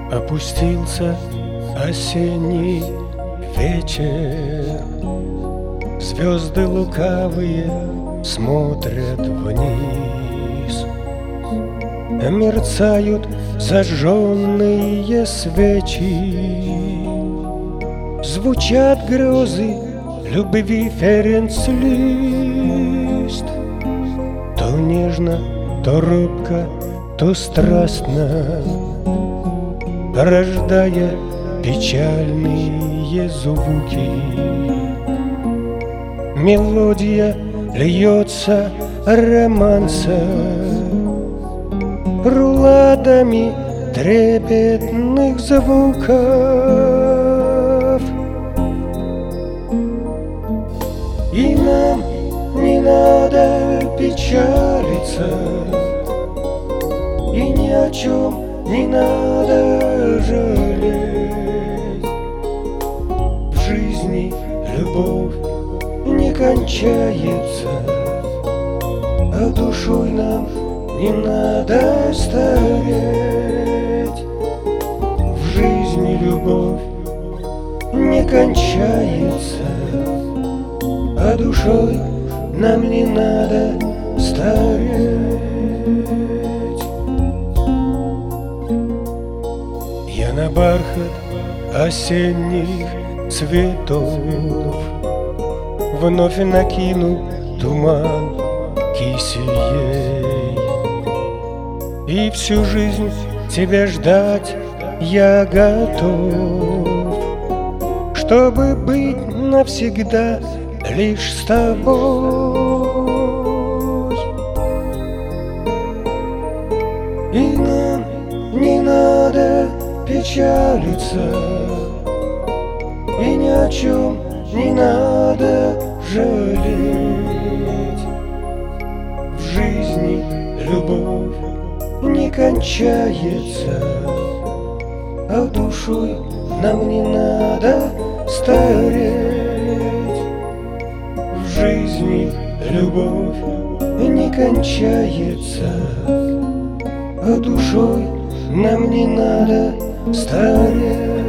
Опустился осенний вечер, звезды лукавые смотрят вниз. Мерцают зажженные свечи, звучат грезы любви Ференц-Лист. То нежно, то робко, то страстно, рождая печальные звуки. Мелодия льется романса руладами трепетных звуков. И нам не надо печалиться, и ни о чем не надо жалеть. В жизни любовь не кончается, а душой нам не надо стареть. В жизни любовь не кончается, а душой нам не надо стареть. Я на бархат осенних цветов вновь накину туман кисеей, и всю жизнь тебя ждать я готов, чтобы быть навсегда лишь с тобой. И нам не надо печалиться, и ни о чем не надо жалеть. В жизни любовь не кончается, а душой нам не надо стареть. В жизни любовь не кончается, а душой нам не надо стареть.